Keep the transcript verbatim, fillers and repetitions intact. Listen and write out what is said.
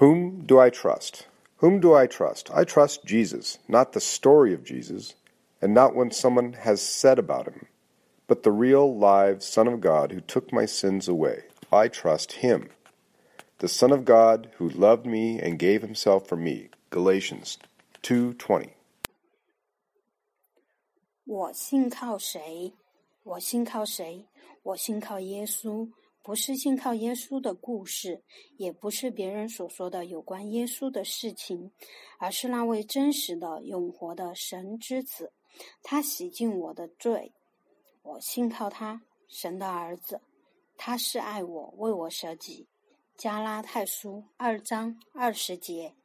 Whom do I trust? Whom do I trust? I trust Jesus, not the story of Jesus, and not what someone has said about him, but the real, live Son of God who took my sins away. I trust him. The Son of God who loved me and gave himself for me. Galatians two twenty. 我信靠谁？我信靠谁？我信靠耶稣，不是信靠耶稣的故事，也不是别人所说的有关耶稣的事情，而是那位真实的、永活的神之子。他洗净我的罪，我信靠他，神的儿子。他是爱我，为我舍己。加拉太书二章二十节。